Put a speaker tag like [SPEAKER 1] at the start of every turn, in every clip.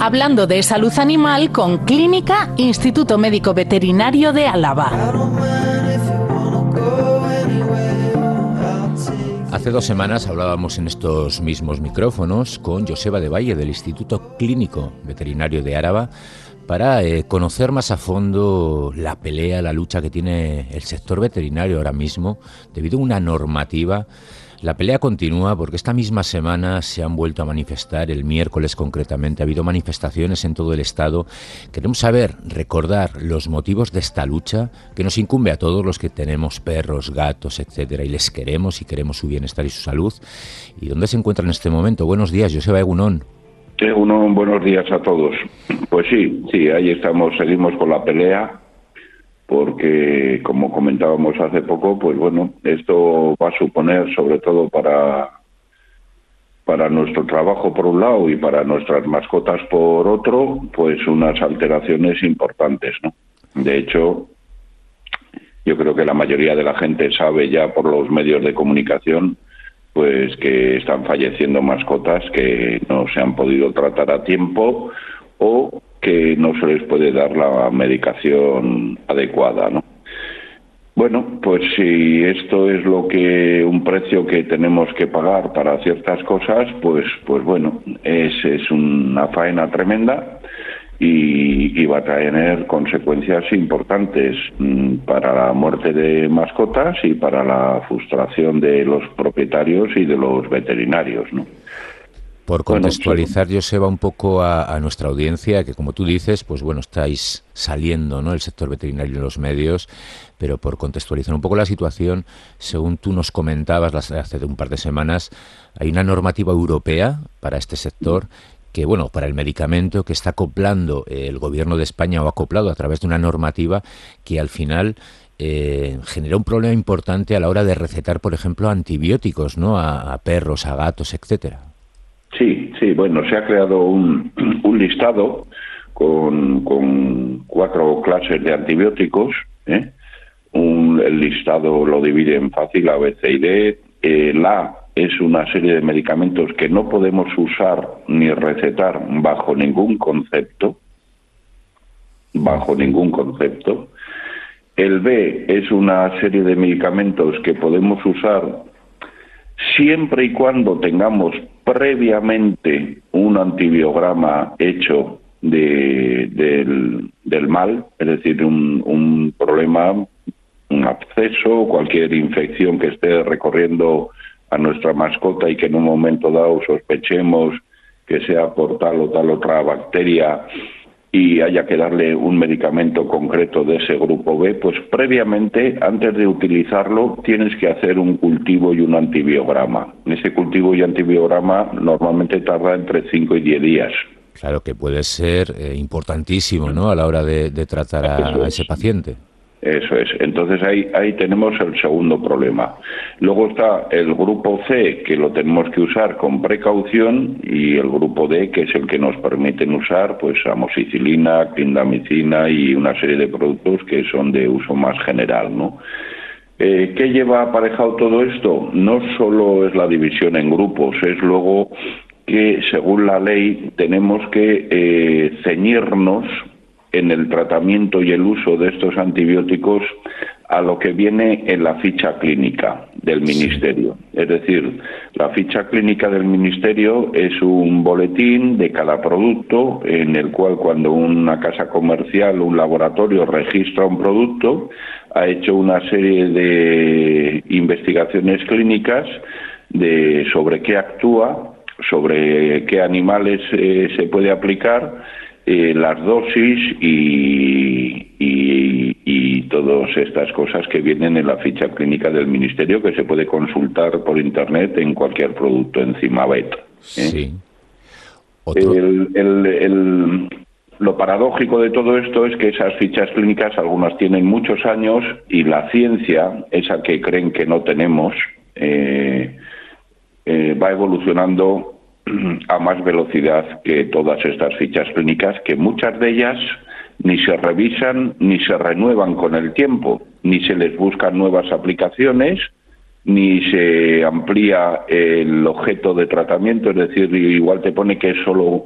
[SPEAKER 1] hablando de salud animal con Clínica Instituto Médico Veterinario de Álava.
[SPEAKER 2] Hace 2 semanas hablábamos en estos mismos micrófonos con Joseba de Valle del Instituto Clínico Veterinario de Álava para conocer más a fondo la pelea, la lucha que tiene el sector veterinario ahora mismo debido a una normativa. La pelea continúa porque esta misma semana se han vuelto a manifestar, el miércoles concretamente, ha habido manifestaciones en todo el estado. Queremos saber, recordar los motivos de esta lucha que nos incumbe a todos los que tenemos perros, gatos, etcétera, y les queremos y queremos su bienestar y su salud. ¿Y dónde se encuentra en este momento? Buenos días, Joseba Egunon.
[SPEAKER 3] Egunon, buenos días a todos. Pues sí, ahí estamos, seguimos con la pelea. Porque, como comentábamos hace poco, pues bueno, esto va a suponer, sobre todo para nuestro trabajo por un lado y para nuestras mascotas por otro, pues unas alteraciones importantes, ¿no? De hecho, yo creo que la mayoría de la gente sabe ya por los medios de comunicación, pues que están falleciendo mascotas que no se han podido tratar a tiempo o que no se les puede dar la medicación adecuada, ¿no? Bueno, pues si esto es un precio que tenemos que pagar para ciertas cosas, pues bueno, es una faena tremenda y va a tener consecuencias importantes para la muerte de mascotas y para la frustración de los propietarios y de los veterinarios, ¿no?
[SPEAKER 2] Por contextualizar, Joseba, un poco a nuestra audiencia, que como tú dices, pues bueno, estáis saliendo, ¿no?, el sector veterinario en los medios, pero por contextualizar un poco la situación, según tú nos comentabas hace un par de semanas, hay una normativa europea para este sector que, bueno, para el medicamento que está acoplando el gobierno de España o acoplado a través de una normativa que al final genera un problema importante a la hora de recetar, por ejemplo, antibióticos, ¿no?, a perros, a gatos, etcétera.
[SPEAKER 3] Sí, bueno, se ha creado un listado con 4 clases de antibióticos, ¿eh? El listado lo divide en fácil, A, B, C y D. La A es una serie de medicamentos que no podemos usar ni recetar bajo ningún concepto. El B es una serie de medicamentos que podemos usar siempre y cuando tengamos previamente un antibiograma hecho del mal, es decir, un problema, un absceso, cualquier infección que esté recorriendo a nuestra mascota y que en un momento dado sospechemos que sea por tal o tal otra bacteria y haya que darle un medicamento concreto de ese grupo B, pues previamente, antes de utilizarlo, tienes que hacer un cultivo y un antibiograma. Ese cultivo y antibiograma normalmente tarda entre 5 y 10 días.
[SPEAKER 2] Claro que puede ser importantísimo, ¿no?, a la hora de tratar a ese paciente.
[SPEAKER 3] Eso es. Entonces ahí tenemos el segundo problema. Luego está el grupo C, que lo tenemos que usar con precaución, y el grupo D, que es el que nos permiten usar pues amoxicilina, clindamicina y una serie de productos que son de uso más general, ¿no? ¿Qué lleva aparejado todo esto? No solo es la división en grupos, es luego que según la ley tenemos que ceñirnos en el tratamiento y el uso de estos antibióticos a lo que viene en la ficha clínica del Ministerio. Es decir, la ficha clínica del Ministerio es un boletín de cada producto en el cual cuando una casa comercial o un laboratorio registra un producto, ha hecho una serie de investigaciones clínicas sobre qué actúa, sobre qué animales se puede aplicar, las dosis y todas estas cosas que vienen en la ficha clínica del Ministerio, que se puede consultar por internet en cualquier producto encima BET.
[SPEAKER 2] Sí.
[SPEAKER 3] Lo paradójico de todo esto es que esas fichas clínicas, algunas tienen muchos años y la ciencia, esa que creen que no tenemos, va evolucionando a más velocidad que todas estas fichas clínicas, que muchas de ellas ni se revisan ni se renuevan con el tiempo, ni se les buscan nuevas aplicaciones, ni se amplía el objeto de tratamiento, es decir, igual te pone que es solo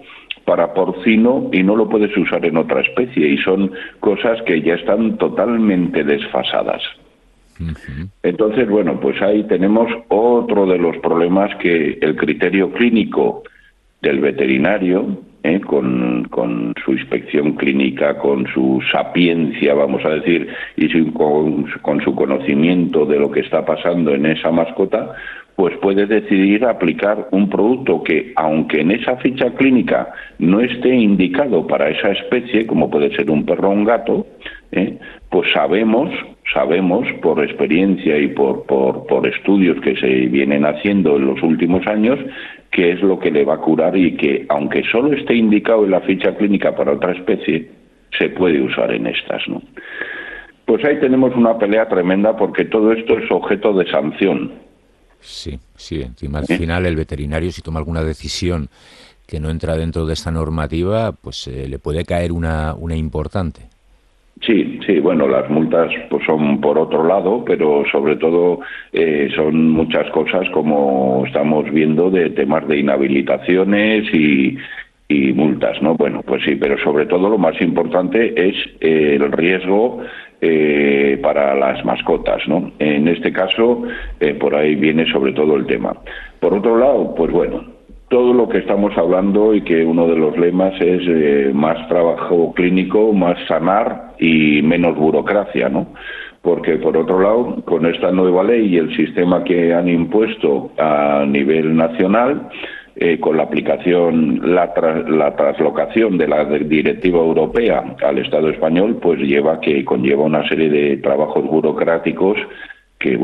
[SPEAKER 3] para porcino y no lo puedes usar en otra especie, y son cosas que ya están totalmente desfasadas. Entonces, bueno, pues ahí tenemos otro de los problemas, que el criterio clínico del veterinario, con su inspección clínica, con su sapiencia, vamos a decir, y con su conocimiento de lo que está pasando en esa mascota, pues puede decidir aplicar un producto que, aunque en esa ficha clínica no esté indicado para esa especie, como puede ser un perro o un gato, pues sabemos por experiencia y por estudios que se vienen haciendo en los últimos años, qué es lo que le va a curar, y que, aunque solo esté indicado en la ficha clínica para otra especie, se puede usar en estas, ¿no? Pues ahí tenemos una pelea tremenda, porque todo esto es objeto de sanción.
[SPEAKER 2] Sí, encima al final el veterinario, si toma alguna decisión que no entra dentro de esta normativa, pues le puede caer una importante.
[SPEAKER 3] Sí, bueno, las multas pues son por otro lado, pero sobre todo son muchas cosas, como estamos viendo, de temas de inhabilitaciones y multas, ¿no? Bueno, pues sí, pero sobre todo lo más importante es el riesgo para las mascotas, ¿no? En este caso, por ahí viene sobre todo el tema. Por otro lado, pues bueno, todo lo que estamos hablando, y que uno de los lemas es más trabajo clínico, más sanar y menos burocracia, ¿no? Porque, por otro lado, con esta nueva ley y el sistema que han impuesto a nivel nacional, con la aplicación, la traslocación de la directiva europea al Estado español, pues conlleva una serie de trabajos burocráticos que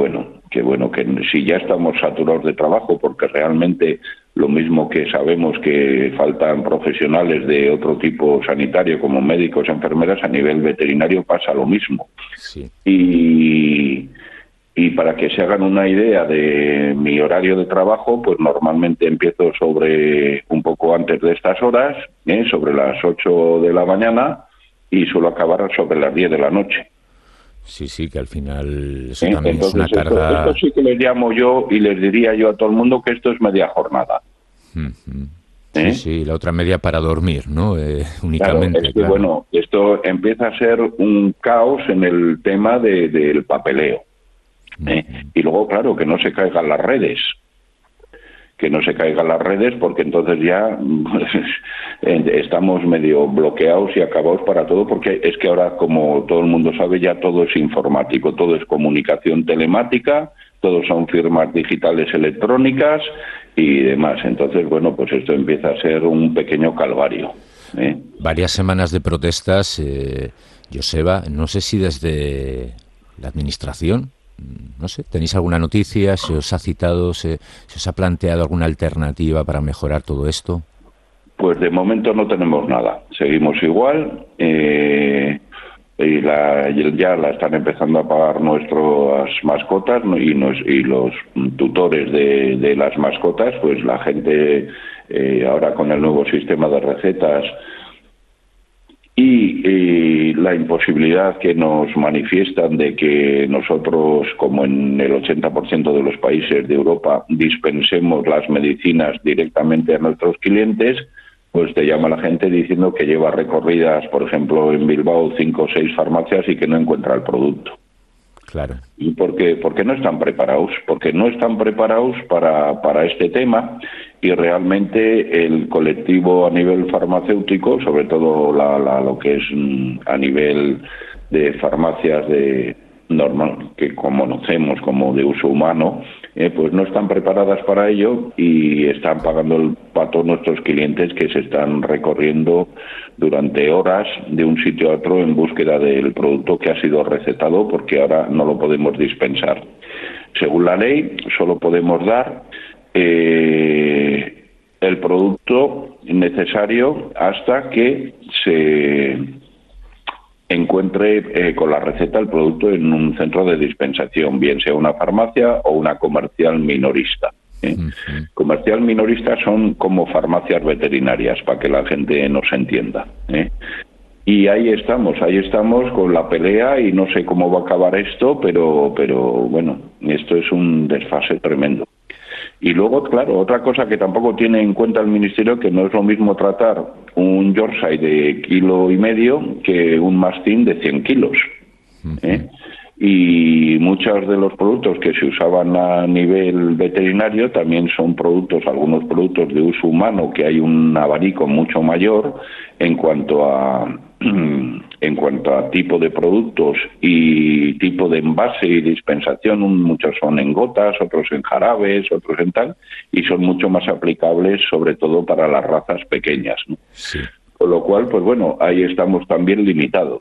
[SPEAKER 3] si ya estamos saturados de trabajo, porque realmente lo mismo que sabemos que faltan profesionales de otro tipo sanitario, como médicos, enfermeras, a nivel veterinario pasa lo mismo.
[SPEAKER 2] Sí.
[SPEAKER 3] Y para que se hagan una idea de mi horario de trabajo, pues normalmente empiezo sobre un poco antes de estas horas, sobre las 8 de la mañana, y suelo acabar sobre las 10 de la noche.
[SPEAKER 2] Sí, que al final eso también entonces, es una carga...
[SPEAKER 3] Esto sí que les llamo yo, y les diría yo a todo el mundo que esto es media jornada.
[SPEAKER 2] Sí, la otra media para dormir, ¿no? Únicamente.
[SPEAKER 3] Claro, es que, bueno, esto empieza a ser un caos en el tema del papeleo. Y luego, claro, que no se caigan las redes. Porque entonces ya estamos medio bloqueados y acabados para todo, porque es que ahora, como todo el mundo sabe, ya todo es informático, todo es comunicación telemática, todo son firmas digitales electrónicas y demás. Entonces, bueno, pues esto empieza a ser un pequeño calvario.
[SPEAKER 2] Varias semanas de protestas, Joseba, no sé si desde la administración, no sé, ¿tenéis alguna noticia? ¿Se os ha citado, se os ha planteado alguna alternativa para mejorar todo esto?
[SPEAKER 3] Pues de momento no tenemos nada, seguimos igual, y ya la están empezando a pagar nuestras mascotas, ¿no? y los tutores de las mascotas, pues la gente ahora con el nuevo sistema de recetas y la imposibilidad que nos manifiestan de que nosotros, como en el 80% de los países de Europa, dispensemos las medicinas directamente a nuestros clientes, pues te llama la gente diciendo que lleva recorridas, por ejemplo, en Bilbao 5 o 6 farmacias y que no encuentra el producto.
[SPEAKER 2] Claro.
[SPEAKER 3] ¿Y por qué? Porque no están preparados, para este tema, y realmente el colectivo a nivel farmacéutico, sobre todo lo que es a nivel de farmacias de normal, que conocemos como de uso humano, pues no están preparadas para ello, y están pagando el pato a nuestros clientes, que se están recorriendo durante horas de un sitio a otro en búsqueda del producto que ha sido recetado, porque ahora no lo podemos dispensar. Según la ley, solo podemos dar el producto necesario hasta que se encuentre con la receta el producto en un centro de dispensación, bien sea una farmacia o una comercial minorista. Comercial minorista son como farmacias veterinarias, para que la gente nos entienda. Y ahí estamos con la pelea, y no sé cómo va a acabar esto, pero bueno, esto es un desfase tremendo. Y luego, claro, otra cosa que tampoco tiene en cuenta el Ministerio, que no es lo mismo tratar un Yorkshire de 1,5 kilos que un mastín de 100 kilos. Y muchos de los productos que se usaban a nivel veterinario también son productos, algunos productos de uso humano, que hay un abanico mucho mayor en cuanto a tipo de productos y tipo de envase y dispensación. Muchos son en gotas, otros en jarabes, otros en tal, y son mucho más aplicables sobre todo para las razas pequeñas, ¿no?
[SPEAKER 2] Sí.
[SPEAKER 3] Con lo cual, pues bueno, ahí estamos también limitados.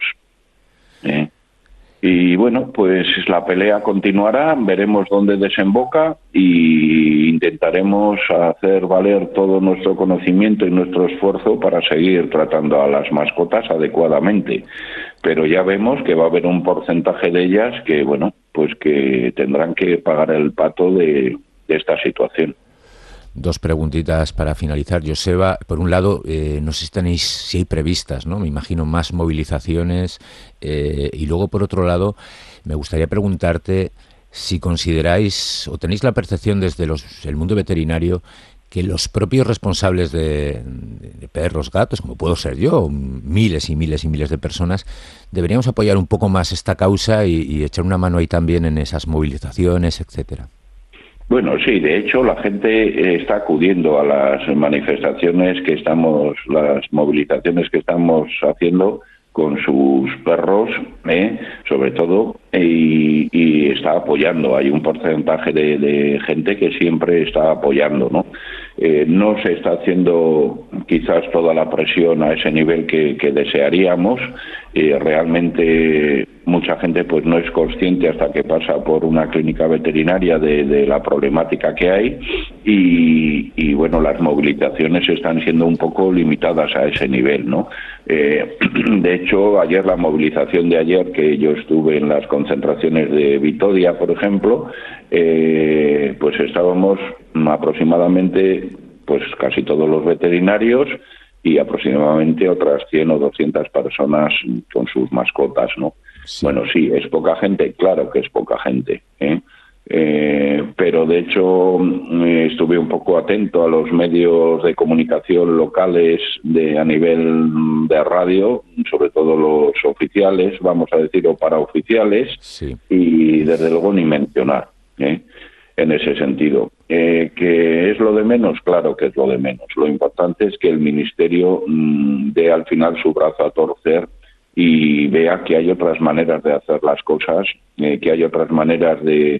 [SPEAKER 3] Y bueno, pues la pelea continuará, veremos dónde desemboca y intentaremos hacer valer todo nuestro conocimiento y nuestro esfuerzo para seguir tratando a las mascotas adecuadamente. Pero ya vemos que va a haber un porcentaje de ellas que, bueno, pues que tendrán que pagar el pato de esta situación.
[SPEAKER 2] Dos preguntitas para finalizar, Joseba. Por un lado, no sé si hay previstas, ¿no? Me imagino más movilizaciones. Y luego, por otro lado, me gustaría preguntarte si consideráis o tenéis la percepción desde el mundo veterinario que los propios responsables de perros, gatos, como puedo ser yo, miles y miles y miles de personas, deberíamos apoyar un poco más esta causa y echar una mano ahí también en esas movilizaciones, etcétera.
[SPEAKER 3] Bueno, sí, de hecho la gente está acudiendo a las manifestaciones las movilizaciones que estamos haciendo con sus perros, sobre todo, y está apoyando. Hay un porcentaje de gente que siempre está apoyando, ¿no? No se está haciendo quizás toda la presión a ese nivel que desearíamos. Realmente mucha gente pues no es consciente hasta que pasa por una clínica veterinaria de la problemática que hay y bueno, las movilizaciones están siendo un poco limitadas a ese nivel, ¿no? De hecho, la movilización de ayer, que yo estuve en las concentraciones de Vitoria, por ejemplo, pues estábamos aproximadamente pues casi todos los veterinarios y aproximadamente otras 100 o 200 personas con sus mascotas, ¿no? Sí. Bueno, sí, es poca gente, claro que es poca gente, pero de hecho estuve un poco atento a los medios de comunicación locales a nivel de radio, sobre todo los oficiales, vamos a decir, o paraoficiales, sí. Y desde luego ni mencionar, en ese sentido. ¿Que es lo de menos? Claro que es lo de menos. Lo importante es que el Ministerio dé al final su brazo a torcer y vea que hay otras maneras de hacer las cosas, que hay otras maneras de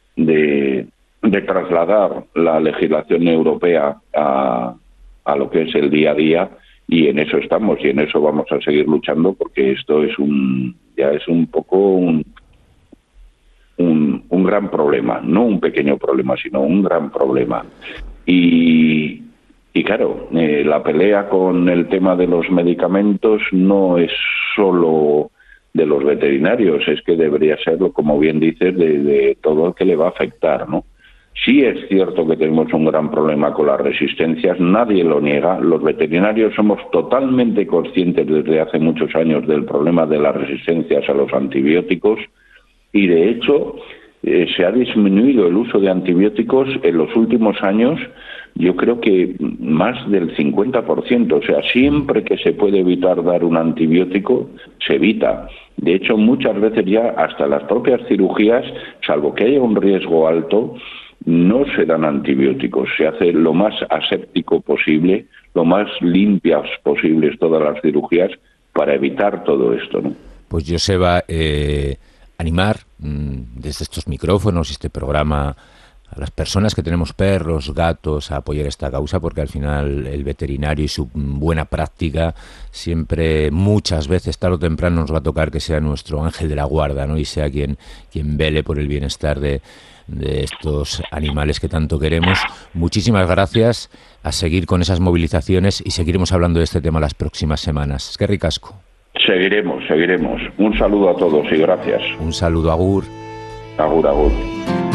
[SPEAKER 3] trasladar la legislación europea a lo que es el día a día, y en eso estamos y en eso vamos a seguir luchando, porque esto es un poco un gran problema, no un pequeño problema, sino un gran problema. Y claro, la pelea con el tema de los medicamentos no es solo de los veterinarios, es que debería serlo, como bien dices, de todo el que le va a afectar, ¿no? Sí es cierto que tenemos un gran problema con las resistencias, nadie lo niega. Los veterinarios somos totalmente conscientes desde hace muchos años del problema de las resistencias a los antibióticos y, de hecho, se ha disminuido el uso de antibióticos en los últimos años, yo creo que más del 50%. O sea, siempre que se puede evitar dar un antibiótico, se evita. De hecho, muchas veces ya hasta las propias cirugías, salvo que haya un riesgo alto, no se dan antibióticos. Se hace lo más aséptico posible, lo más limpias posibles todas las cirugías para evitar todo esto, ¿no?
[SPEAKER 2] Pues Joseba, animar desde estos micrófonos y este programa a las personas que tenemos perros, gatos, a apoyar esta causa, porque al final el veterinario y su buena práctica siempre, muchas veces, tarde o temprano, nos va a tocar que sea nuestro ángel de la guarda, ¿no? Y sea quien vele por el bienestar de estos animales que tanto queremos. Muchísimas gracias, a seguir con esas movilizaciones y seguiremos hablando de este tema las próximas semanas. Es que ricasco.
[SPEAKER 3] Seguiremos. Un saludo a todos y gracias.
[SPEAKER 2] Un saludo, agur.
[SPEAKER 3] Agur.